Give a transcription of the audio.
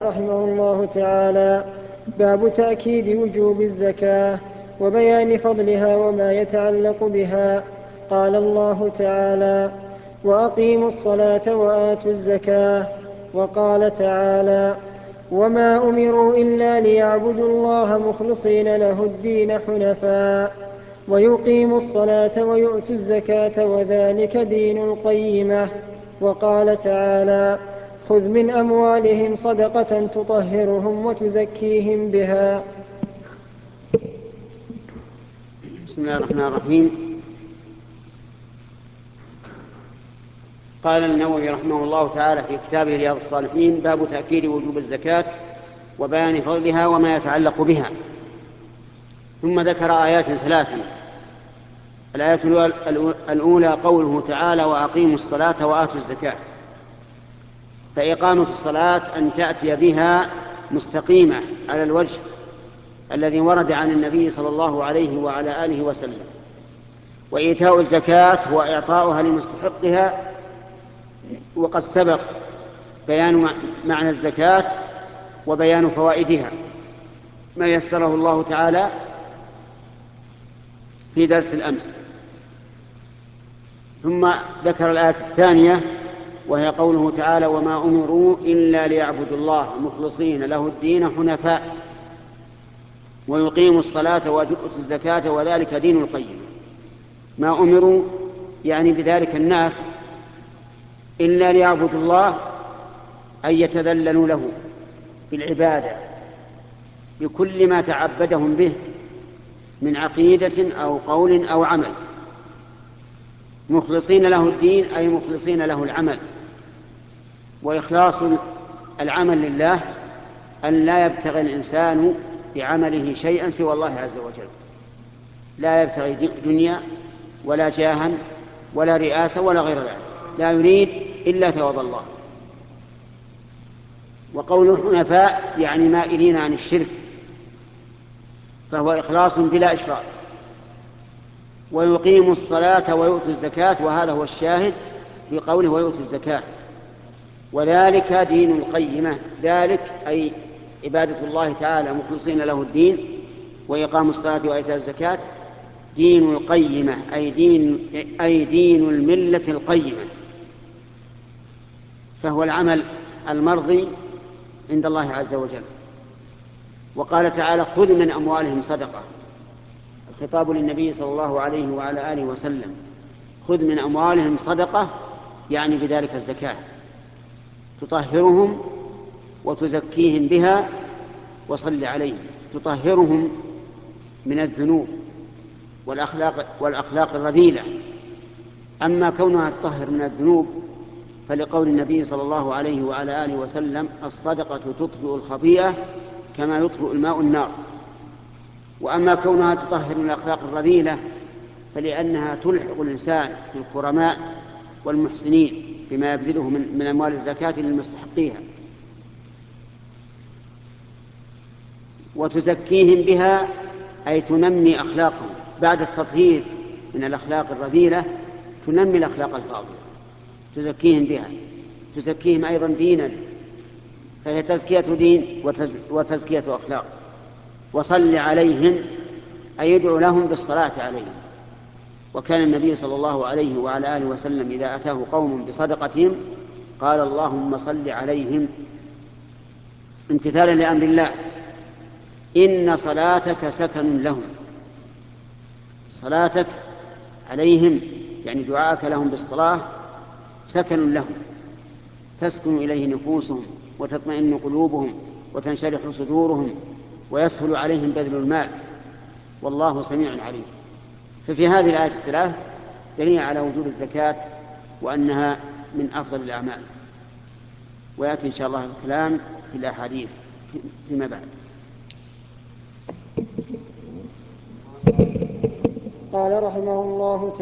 رحمه الله تعالى: باب تأكيد وجوب الزكاة وبيان فضلها وما يتعلق بها. قال الله تعالى: وأقيموا الصلاة وآتوا الزكاة. وقال تعالى: وما أمروا إلا ليعبدوا الله مخلصين له الدين حنفاء ويقيموا الصلاة ويؤتوا الزكاة وذلك دين القيمة. وقال تعالى: خذ من أموالهم صدقة تطهرهم وتزكيهم بها. بسم الله الرحمن الرحيم. قال النووي رحمه الله تعالى في كتابه رياض الصالحين: باب تأكيد وجوب الزكاة وبيان فضلها وما يتعلق بها. ثم ذكر آيات ثلاثا. الآية الأولى قوله تعالى: وأقيموا الصلاة وآتوا الزكاة. فإقامة الصلاة أن تأتي بها مستقيمة على الوجه الذي ورد عن النبي صلى الله عليه وعلى آله وسلم. وإيتاء الزكاة هو إعطاؤها لمستحقها، وقد سبق بيان معنى الزكاة وبيان فوائدها ما يسره الله تعالى في درس الأمس. ثم ذكر الآية الثانية وهي قوله تعالى: وما أمروا إلا ليعبدوا الله مخلصين له الدين حنفاء ويقيموا الصلاة ويؤتوا الزكاة وذلك دين القيم. ما أمروا يعني بذلك الناس إلا ليعبدوا الله، أن يتذللوا له بالعبادة بكل ما تعبدهم به من عقيدة أو قول أو عمل. مخلصين له الدين أي مخلصين له العمل. وإخلاص العمل لله أن لا يبتغي الإنسان بعمله شيئا سوى الله عز وجل، لا يبتغي دنيا ولا جاها ولا رئاسة ولا غير ذلك، لا يريد إلا ثواب الله. وقول حنفاء يعني مائلين عن الشرك، فهو إخلاص بلا إشراك. ويقيم الصلاة ويؤتوا الزكاة، وهذا هو الشاهد في قوله ويؤتوا الزكاة، وذلك دين القيمة. ذلك أي عبادة الله تعالى مخلصين له الدين وإقام الصلاة وإيتاء الزكاة دين القيمة أي دين الملة القيمة، فهو العمل المرضي عند الله عز وجل. وقال تعالى: خذ من أموالهم صدقة. الخطاب للنبي صلى الله عليه وعلى آله وسلم: خذ من أموالهم صدقة يعني بذلك الزكاة تطهرهم وتزكيهم بها وصل عليهم. تطهرهم من الذنوب والأخلاق الرذيلة. أما كونها تطهر من الذنوب فلقول النبي صلى الله عليه وعلى آله وسلم: الصدقة تطفئ الخطيئة كما يطفئ الماء النار. وأما كونها تطهر من الأخلاق الرذيلة فلأنها تلحق الإنسان بالكرماء والمحسنين بما يبذله من أموال الزكاة للمستحقيها. وتزكيهم بها أي تنمي أخلاقهم بعد التطهير من الأخلاق الرذيلة، تنمي الأخلاق الفاضلة. تزكيهم بها، تزكيهم أيضا دينا، فهي تزكية دين وتزكية أخلاق. وصل عليهم أي يدعو لهم بالصلاة عليهم. وكان النبي صلى الله عليه وعلى آله وسلم إذا أتاه قوم بصدقتهم قال: اللهم صل عليهم، امتثالا لأمر الله. إن صلاتك سكن لهم. صلاتك عليهم يعني دعاءك لهم بالصلاة سكن لهم، تسكن إليه نفوسهم وتطمئن قلوبهم وتنشرح صدورهم ويسهل عليهم بذل المال، والله سميع عليم. ففي هذه الآيات الثلاث دليل على وجوب الزكاة وأنها من أفضل الأعمال. ويأتي إن شاء الله الكلام في الأحاديث فيما بعد. قال رحمه الله تعالى: